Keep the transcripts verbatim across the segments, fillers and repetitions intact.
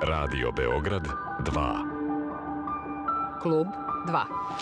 Radio Beograd dva. Klub dva.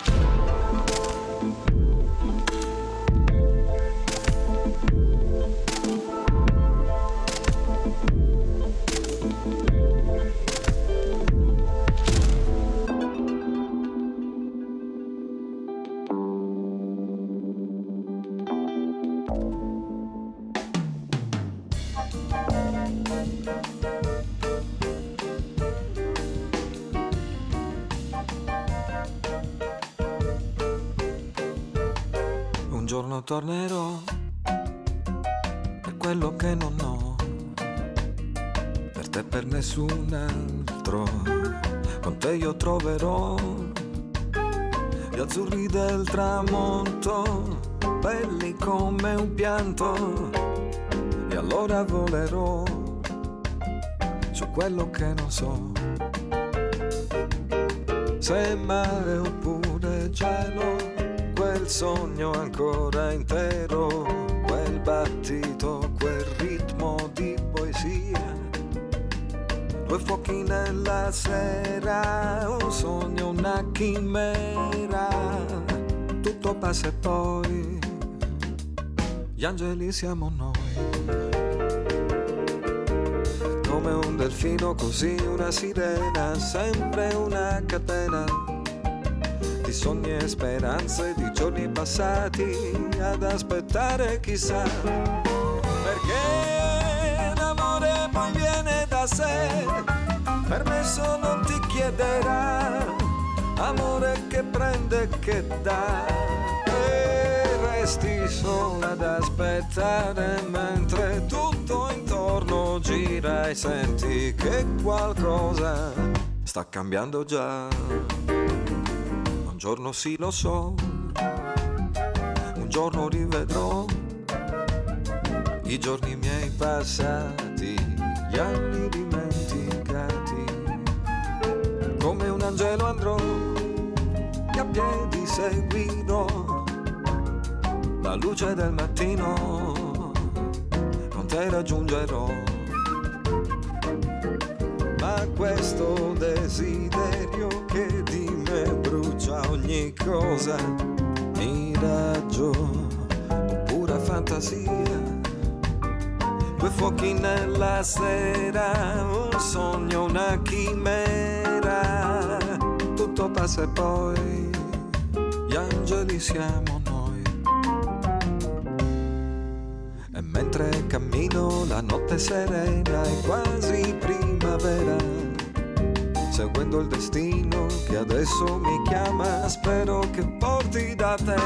Un giorno tornerò per quello che non ho, per te, per nessun altro. Con te io troverò gli azzurri del tramonto, belli come un pianto, e allora volerò su quello che non so, se mare oppure cielo. Quel sogno ancora intero, quel battito, quel ritmo di poesia, due fuochi nella sera, un sogno, una chimera, tutto passa e poi gli angeli siamo noi. Come un delfino, così una sirena, sempre una catena di sogni e speranze, di giorni passati ad aspettare chissà, perché l'amore poi viene da sé, permesso non ti chiederà, amore che prende e che dà, e resti sola ad aspettare mentre tutto intorno gira e senti che qualcosa sta cambiando già. Un giorno sì lo so, un giorno rivedrò i giorni miei passati, gli anni dimenticati. Come un angelo andrò e a piedi seguirò la luce del mattino, con te raggiungerò. Ma questo desiderio che di me brucia ogni cosa, miraggio o pura fantasia, due fuochi nella sera, un sogno, una chimera, tutto passa e poi gli angeli siamo noi. E mentre cammino la notte serena è quasi primavera, seguendo il destino che adesso mi chiama, spero che porti da te,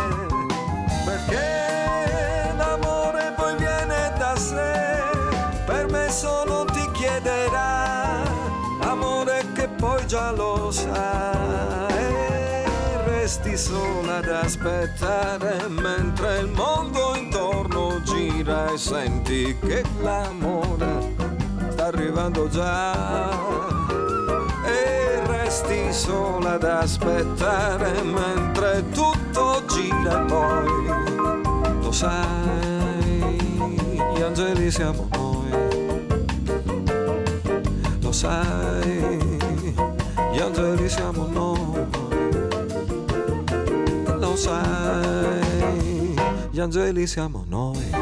perché l'amore poi viene da sé, permesso non ti chiederà, amore che poi già lo sa, e resti sola ad aspettare mentre il mondo intorno gira e senti che l'amore sta arrivando già. E resti sola ad aspettare mentre tutto gira e poi lo sai, gli angeli siamo noi. Lo sai, gli angeli siamo noi. Lo sai, gli angeli siamo noi.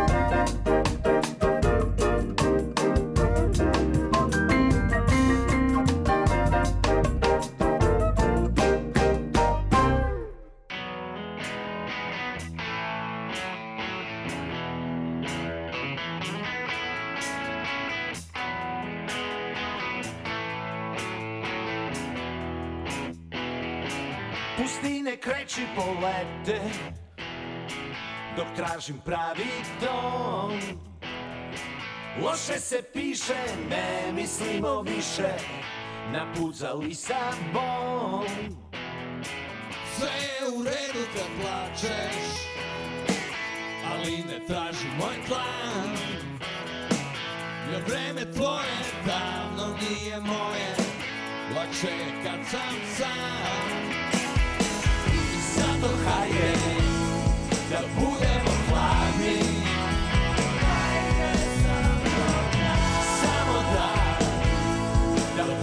Pustine kreći polete dok tražim pravi ton. Loše se piše, ne mislimo više na put za Lisabon. Sve je u redu kad plačeš, ali ne traži moj tlan. Jer vreme tvoje davno nije moje, lakše je kad sam sam. Zato hajde da budemo hladni, samo da, da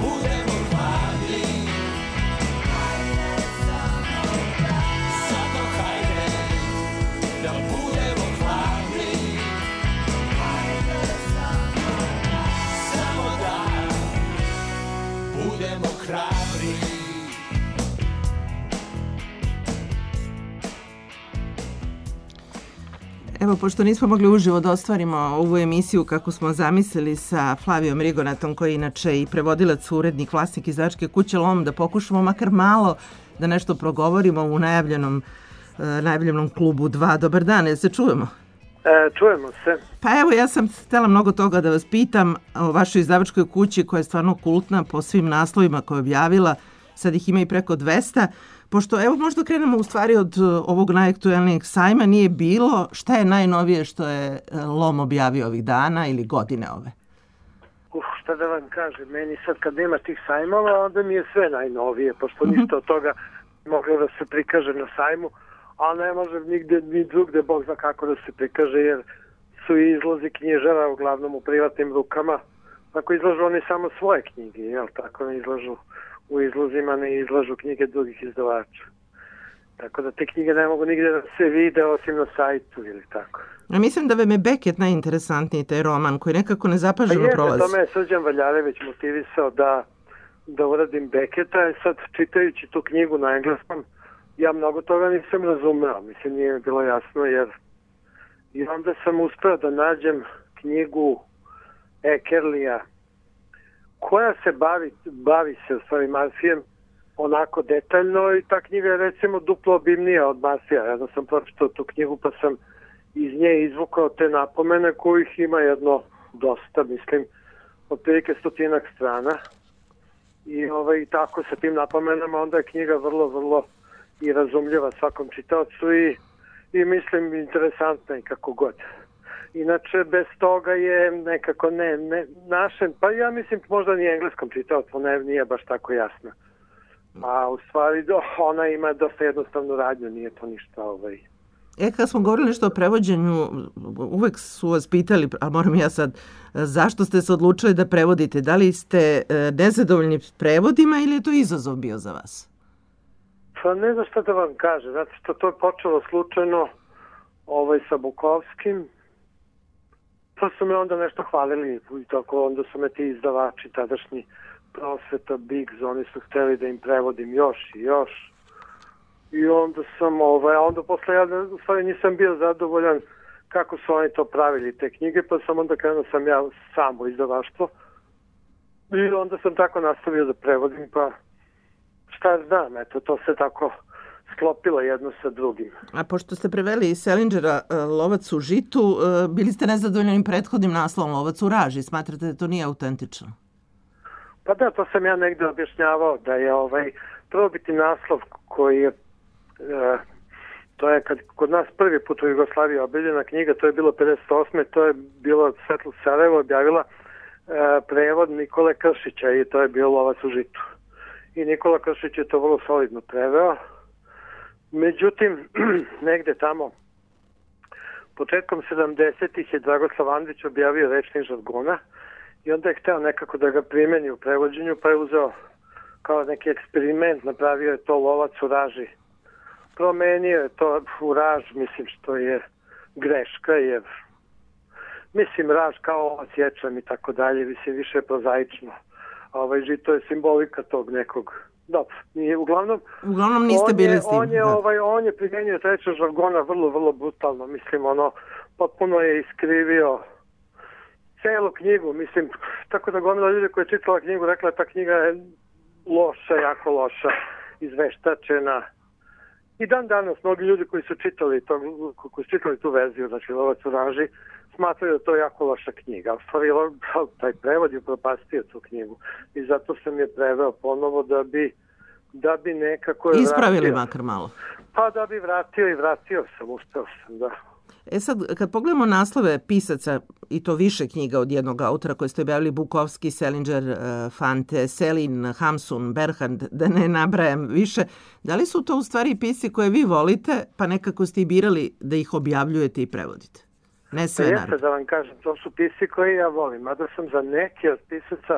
Evo, pošto nismo mogli uživo da ostvarimo ovu emisiju kako smo zamislili sa Flavijom Rigonatom, koji je inače i prevodilac, urednik, vlasnik izdavačke kuće Lom, da pokušamo makar malo da nešto progovorimo u najavljenom, najavljenom klubu dva. Dobar dan, jel se čujemo? E, čujemo se. Pa evo, ja sam htjela mnogo toga da vas pitam o vašoj izdavačkoj kući koja je stvarno kultna po svim naslovima koje je objavila. Sad ih ima i preko dvesta. Pošto, evo, možda krenemo u stvari od ovog najaktuelnijeg sajma, nije bilo. Šta je najnovije što je Lom objavio ovih dana ili godine ove? Uf, šta da vam kažem, meni sad kad nema tih sajmova, onda mi je sve najnovije, pošto ništa od toga moglo da se prikaže na sajmu, a ne može nigde ni drugde, Bog zna kako da se prikaže, jer su izlozi knjižara uglavnom u privatnim rukama. Ako izlažu oni samo svoje knjige, jel tako, ne izlažu u izlozima, ne izlažu knjige drugih izdavača. Tako da te knjige ne mogu nigde da se vide osim na sajtu ili tako. A mislim da vam je Beckett najinteresantniji, taj roman koji nekako nezapaženo pa prolazi. Pa to me je Srđan Valjarević motivisao da, da uradim Becketta. Sad, čitajući tu knjigu na engleskom, ja mnogo toga nisam razumeo. Mislim, nije mi bilo jasno, jer i onda sam uspeo da nađem knjigu Eckerlija, koja se bavi, bavi se u stvari Marfijem onako detaljno, i ta knjiga je recimo duplo obimnija od Marfija. Ja sam pročitao tu knjigu pa sam iz nje izvukao te napomene kojih ima jedno dosta, mislim, otprilike stotinak strana. I ovaj, tako sa tim napomenama onda je knjiga vrlo, vrlo i razumljiva svakom čitaocu i, i mislim interesantna i kako god. Inače, bez toga je nekako ne, ne našem, pa ja mislim možda ni engleskom čitaocu ne, nije baš tako jasno. A u stvari ona ima dosta jednostavnu radnju, nije to ništa ovaj... E, kad smo govorili nešto o prevođenju, uvek su vas pitali, a moram ja sad, zašto ste se odlučili da prevodite? Da li ste nezadovoljni prevodima ili je to izazov bio za vas? Pa ne znam šta da vam kažem, zato što to je počelo slučajno ovaj, sa Bukovskim, pa su me onda nešto hvalili i tako, onda su me ti izdavači tadašnji Prosveta, Biggs, oni su hteli da im prevodim još i još. I onda sam, ovaj, onda posle ja u stvari nisam bio zadovoljan kako su oni to pravili, te knjige, pa sam onda krenuo sam ja sam u izdavaštvo. I onda sam tako nastavio da prevodim, pa šta znam, eto, to se tako sklopilo jedno sa drugim. A pošto ste preveli iz Selingera Lovac u žitu, bili ste nezadovoljni prethodnim naslovom Lovac u raži, smatrate da to nije autentično? Pa da, to sam ja negde objašnjavao, da je ovaj prvobitni naslov koji je, e, to je kad kod nas prvi put u Jugoslaviji objavljena knjiga, to je bilo pedeset osme to je bilo Svetlo Sarajevo objavila e, prevod Nikole Kršića i to je bio Lovac u žitu. I Nikola Kršić je to vrlo solidno preveo. Međutim, negde tamo, početkom sedamdesetih je Dragoslav Andrić objavio Rečnik žargona i onda je hteo nekako da ga primeni u prevođenju, pa je uzeo kao neki eksperiment, napravio je to Lovac u raži. Promenio je to u raž, mislim što je greška, jer mislim raž kao ovac ječam i tako dalje, mislim više je prozaično. A ovaj žito je simbolika tog nekog. Dobro, nije, uglavnom, uglavnom niste bili je, s tim. On je, da. ovaj, on je primjenio trećeg žargona vrlo, vrlo brutalno. Mislim, ono, potpuno je iskrivio celu knjigu. Mislim, tako da gomila ljudi koji je čitala knjigu, rekla ta knjiga je loša, jako loša, izveštačena. I dan danas mnogi ljudi koji su čitali, to, koji su čitali tu verziju, znači Lovac u raži, smatraju da to je jako loša knjiga. U stvari, taj prevod je propastio tu knjigu i zato sam je preveo ponovo da bi, da bi nekako je ispravili vratio. Makar malo. Pa da bi vratio i vratio sam, uspeo sam, da. E sad, kad pogledamo naslove pisaca, i to više knjiga od jednog autora koje ste objavili, Bukovski, Selinger, Fante, Selin, Hamsun, Berhand, da ne nabrajam više, da li su to u stvari pisci koje vi volite, pa nekako ste i birali da ih objavljujete i prevodite? Ne sve, naravno. Jeste, da vam kažem, to su pisci koje ja volim, mada sam za neke od pisaca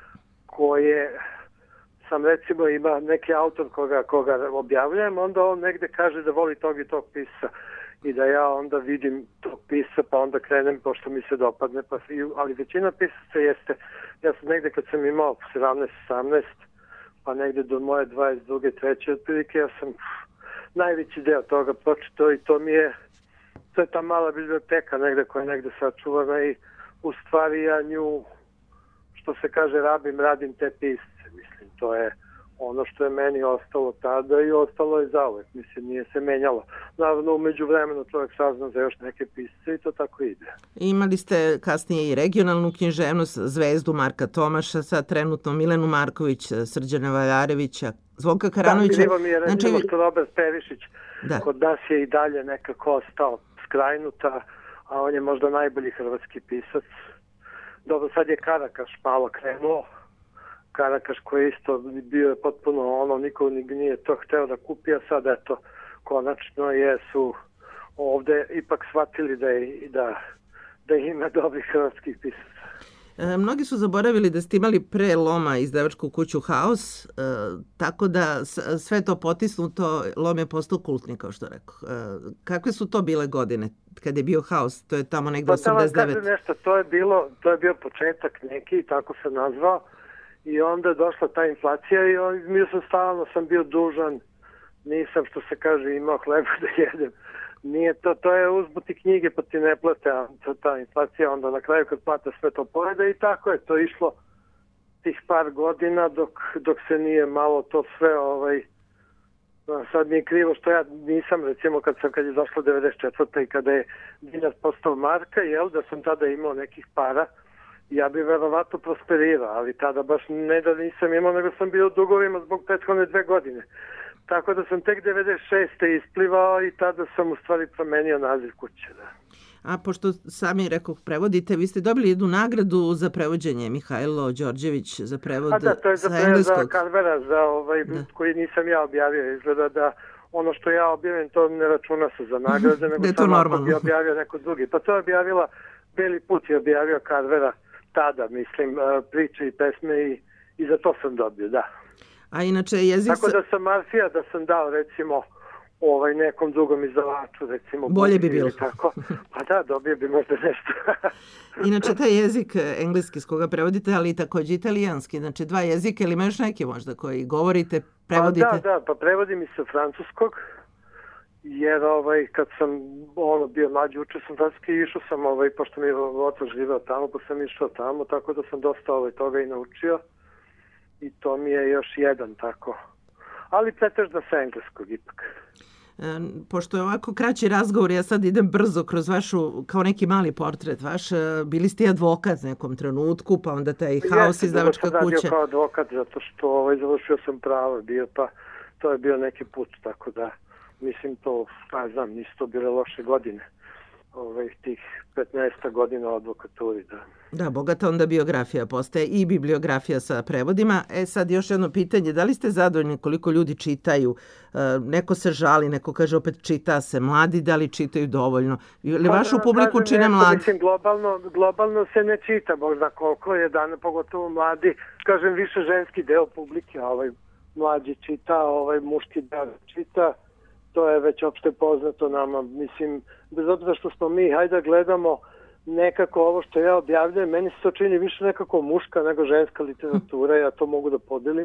koje sam recimo ima neki autor koga, koga objavljujem, onda on negde kaže da voli tog i tog pisca i da ja onda vidim tog pisca pa onda krenem pošto mi se dopadne, pa, ali većina pisaca jeste, ja sam negde kad sam imao sedamnaest osamnaest pa negde do moje dvadeset druge treće otprilike ja sam najveći deo toga pročitao i to mi je to je ta mala biblioteka negde koja je negde sačuvana i u stvari ja nju, što se kaže, rabim, radim te pisce. Mislim, to je ono što je meni ostalo tada i ostalo je zauvek. Mislim, nije se menjalo. Naravno, umeđu vremenu čovjek sazna za još neke pisce i to tako ide. Imali ste kasnije i regionalnu književnost, Zvezdu Marka Tomaša, sad trenutno Milenu Marković, Srđana Valjarevića, Zvonka Karanovića. Da, krivo mi je recimo znači... što Robert Perišić da. Kod nas je i dalje nekako ostao skrajnuta, a on je možda najbolji hrvatski pisac. Dobro, sad je Karakaš malo krenuo. Karakaš koji isto bio je potpuno ono, niko nije to hteo da kupi, a sad eto, konačno jesu ovde ipak shvatili da, je, da, da ima dobrih hrvatskih pisaca. E, mnogi su zaboravili da ste imali pre Loma izdavačku kuću Haos, e, tako da s, sve to potisnuto, Lom je postao kultni, kao što rekao. E, kakve su to bile godine kad je bio Haos? To je tamo negde osamdeset devet. Pa tamo nešto, to je, bilo, to je bio početak neki, tako se nazvao, i onda je došla ta inflacija i mi sam stalno sam bio dužan, nisam, što se kaže, imao hleba da jedem. Nije to, to je uzbuti knjige pa ti ne plate, a ta inflacija onda na kraju kad plate sve to pojede i tako je to išlo tih par godina dok, dok se nije malo to sve, ovaj, sad mi je krivo što ja nisam, recimo kad sam, kad je došlo devedeset četvrte i kada je dinar postao marka, jel, da sam tada imao nekih para, ja bi verovatno prosperirao, ali tada baš ne da nisam imao, nego sam bio u dugovima zbog prethodne dve godine. Tako da sam tek devedeset šeste isplivao i tada sam u stvari promenio naziv kuće. Da. A pošto sami rekao prevodite, vi ste dobili jednu nagradu za prevođenje, Mihajlo Đorđević, za prevod A da, to je za, za Carvera, za ovaj, koji nisam ja objavio. Izgleda da ono što ja objavim, to ne računa se za nagrade, nego sam ako bi objavio neko drugi. Pa to je objavila, Beli put je objavio Carvera tada, mislim, priče i pesme i, i za to sam dobio, da. A inače jezik... Tako da sam Marfija, da sam dao recimo ovaj nekom drugom izdavaču, recimo... Bolje bi bilo. Tako. Pa da, dobio bi možda nešto. Inače taj jezik engleski s koga prevodite, ali i također italijanski, znači dva jezika ili ima još neki možda koji govorite, prevodite? Pa da, da, pa prevodim i sa francuskog, jer ovaj, kad sam ono, bio mlađi, učio sam francuski i išao sam, ovaj, pošto mi je otac živeo tamo, pa sam išao tamo, tako da sam dosta ovaj, toga i naučio. I to mi je još jedan tako. Ali pretežno sa engleskog ipak. E, pošto je ovako kraći razgovor, ja sad idem brzo kroz vašu, kao neki mali portret vaš. Bili ste i advokat nekom trenutku, pa onda taj Haos izdavačka kuća. Ja sam radio kao advokat, zato što ovaj, završio sam pravo bio, pa to je bio neki put, tako da mislim to, pa znam, nisu to bile loše godine. Ovaj, tih petnaest godina u advokaturi, da. Da, bogata onda biografija postaje i bibliografija sa prevodima. E sad još jedno pitanje, da li ste zadovoljni koliko ljudi čitaju? E, neko se žali, neko kaže opet čita se. Mladi da li čitaju dovoljno? Ili pa, vašu publiku čine neko, mladi? Mislim, globalno, globalno se ne čita, možda koliko je dana, pogotovo mladi. Kažem, više ženski deo publike, ovaj mlađi čita, ovaj muški deo čita. To je već opšte poznato nama, mislim, bez obzira što smo mi, hajde da gledamo nekako ovo što ja objavljam, meni se to čini više nekako muška nego ženska literatura, ja to mogu da podelim,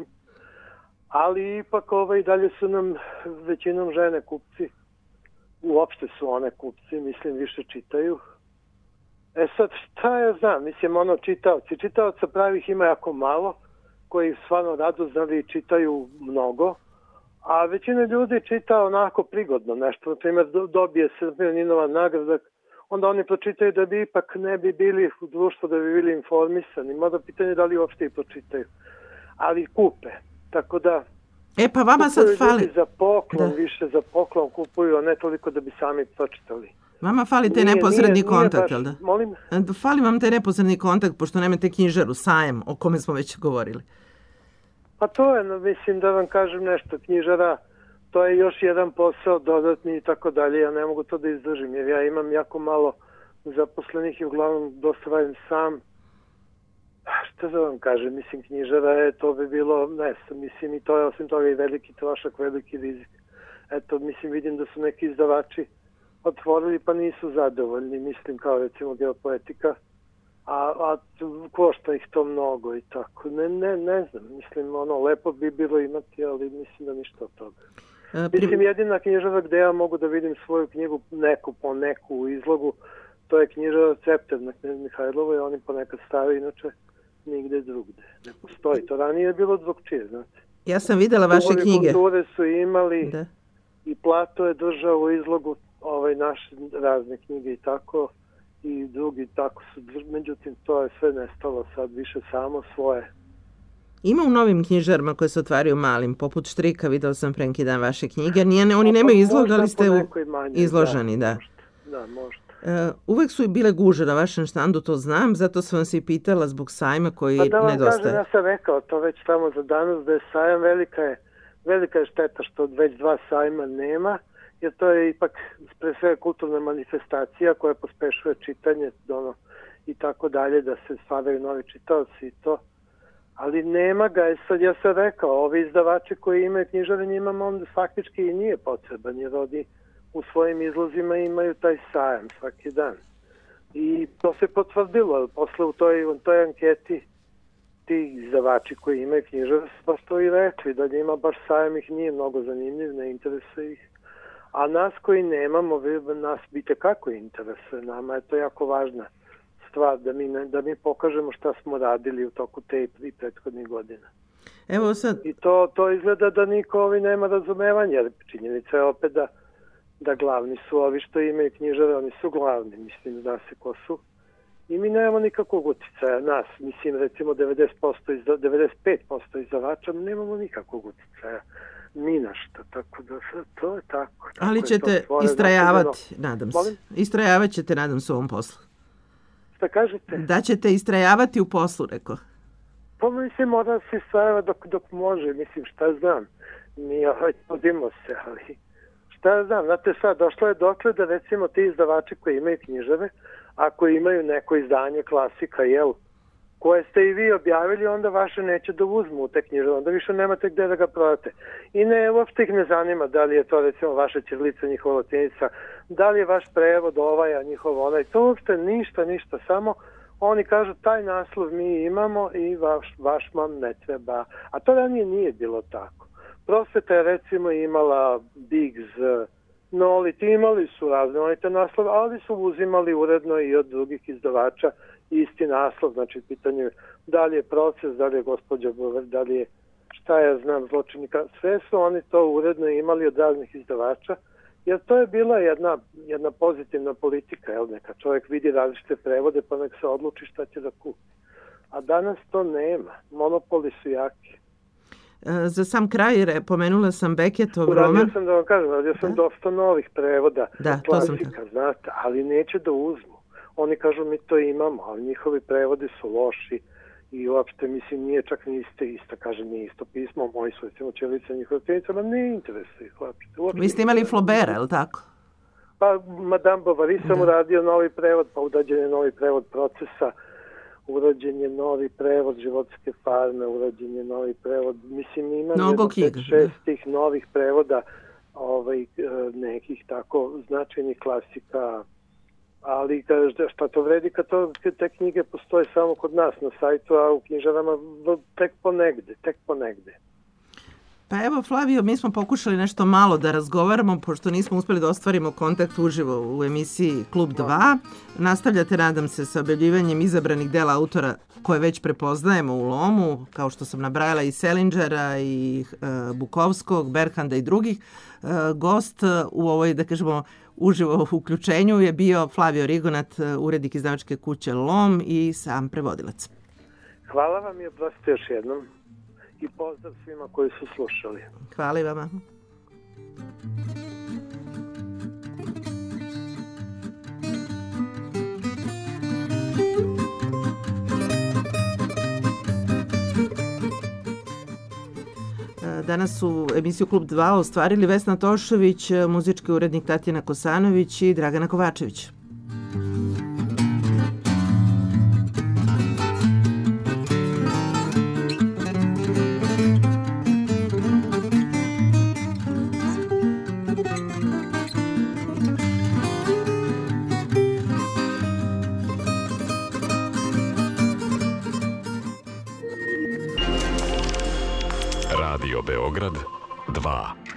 ali ipak ovaj, dalje su nam većinom žene kupci, uopšte su one kupci, mislim, više čitaju. E sad, šta ja znam, mislim, ono čitaoci, čitaoca pravih ima jako malo, koji stvarno rado znali i čitaju mnogo, a većina ljudi čita onako prigodno nešto, na primjer dobije se Ninova nagrada, onda oni pročitaju da bi ipak ne bi bili u društvu, da bi bili informisani. Mada pitanje da li uopšte i pročitaju. Ali kupe. Tako da... E pa vama sad fali... za poklon, da. Više za poklon kupuju, a ne toliko da bi sami pročitali. Vama fali te neposredni nije, kontakt, jel da? Molim? Fali vam te neposredni kontakt, pošto nemate knjižaru, sajem, o kome smo već govorili. Pa to je, no, mislim da vam kažem nešto, knjižara, to je još jedan posao dodatni i tako dalje, ja ne mogu to da izdržim, jer ja imam jako malo zaposlenih i uglavnom dosta radim sam. Što da vam kažem, mislim, knjižara je, to bi bilo, ne, mislim, i to je osim toga i veliki trošak, veliki rizik. Eto, mislim, vidim da su neki izdavači otvorili pa nisu zadovoljni, mislim, kao recimo Geopoetika, a, a košta ih to mnogo i tako. Ne, ne, ne znam, mislim, ono, lepo bi bilo imati, ali mislim da ništa od toga. E, pri... Mislim, jedina knjižara gde ja mogu da vidim svoju knjigu neku po neku u izlogu, to je knjižara Cepter na Knez Mihajlovoj, oni ponekad stave, inače nigde drugde. Ne postoji. To ranije je bilo drugčije, znate. Ja sam videla vaše Duhovi knjige. Kulture su imali Da. i Plato je držao u izlogu ovaj, naše razne knjige i tako, i drugi tako su, međutim to je sve nestalo sad više samo svoje. Ima u novim knjižarama koje se otvaraju malim, poput Štrika, videla sam pre neki dan vaše knjige. Nije, ne, oni nemaju izlog, ali ste u... izloženi, da. Da, možda. Uh, uvek su i bile guže na vašem štandu, to znam, zato sam vas i pitala zbog sajma koji nedostaje. Pa da vam nedostaje. Kažem, ja sam rekao to već tamo za danas, da je sajam velika je, velika je šteta što već dva sajma nema, jer to je ipak pre sve kulturna manifestacija koja pospešuje čitanje ono, i tako dalje, da se stvaraju novi čitaoci i to. Ali nema ga, sad ja sam rekao, ovi izdavači koji imaju knjižare njima, onda faktički i nije potreban, jer oni u svojim izlozima imaju taj sajam svaki dan. I to se potvrdilo, posle u toj, u toj anketi ti izdavači koji imaju knjižare su baš to i rekli, da njima baš sajam ih nije mnogo zanimljiv, ne interesuje ih. A nas koji nemamo, nas bite kako interesuje, nama je to jako važna stvar, da mi, ne, da mi pokažemo šta smo radili u toku te i prethodnih godina. Evo sad... I to, to izgleda da niko ovi nema razumevanja, jer činjenica je opet da, da glavni su ovi što imaju knjižare, oni su glavni, mislim, zna se ko su. I mi nemamo nikakvog uticaja, nas, mislim, recimo devedeset posto, devedeset pet posto izdavača, nemamo nikakvog uticaja. Ni našta, tako da to je tako. tako Ali ćete istrajavati, nadam se. Istrajavat ćete, nadam se, u ovom poslu. Šta kažete? Da ćete istrajavati u poslu, rekao. Pa mislim, mora se istrajava dok, dok može, mislim, šta znam. Mi ovaj, trudimo se, ali šta znam, znate sad, došlo je dokle da recimo ti izdavači koji imaju knjižare, ako imaju neko izdanje klasika, jel, koje ste i vi objavili, onda vaše neće da uzmu u te knjižare, onda više nemate gde da ga prodate. I ne, uopšte ih ne zanima da li je to recimo vaša ćirilica, njihova latinica, da li je vaš prevod ovaj, a njihov onaj, to uopšte ništa, ništa, samo oni kažu taj naslov mi imamo i vaš, vaš vam ne treba. A to ranije nije bilo tako. Prosveta je recimo imala Biggs, Nolit, imali su razne oni te naslove, ali su uzimali uredno i od drugih izdavača isti naslov, znači pitanje je da li je Proces, da li je Gospođa Bover, da li je šta ja znam zločinika, sve su oni to uredno imali od raznih izdavača, jer to je bila jedna, jedna pozitivna politika, jel, neka čovjek vidi različite prevode pa nek se odluči šta će da kupi. A danas to nema, monopoli su jaki. E, za sam kraj, re, pomenula sam Becketov roman. Radio sam da vam kažem, radio sam da? dosta novih prevoda, da, klasika, znate, ali neće da uzmu. Oni kažu mi to imamo, ali njihovi prevodi su loši i uopšte, mislim, nije čak ni isto, isto kaže, nije isto pismo, moji su, recimo, ćirilica njihova ćirilica, ali ne interesuje ih uopšte. uopšte. Vi ste imali Flaubera, je li tako? Pa, Madame Bovary sam uradio novi prevod, pa urađen je novi prevod Procesa, urađen je novi prevod Životinjske farme, urađen je novi prevod, mislim, ima šest tih novih prevoda ovaj, nekih tako značajnih klasika, ali šta to vredi kad to, te knjige postoje samo kod nas na sajtu, a u knjižarama tek ponegde, tek ponegde. Pa evo, Flavio, mi smo pokušali nešto malo da razgovaramo, pošto nismo uspeli da ostvarimo kontakt uživo u emisiji Klub dva. Nastavljate, nadam se, sa objavljivanjem izabranih dela autora koje već prepoznajemo u lomu, kao što sam nabrajala i Selingera, i e, Bukovskog, Berhanda i drugih. E, gost u ovoj, da kažemo, uživo uključenju je bio Flavio Rigonat, urednik izdavačke kuće Lom i sam prevodilac. Hvala vam i oprostite još jednom. I pozdrav svima koji su slušali. Hvala i vama. Danas su emisiju Klub dva ostvarili Vesna Tošović, muzički urednik Tatjana Kosanović i Dragana Kovačević. Radio Beograd dva.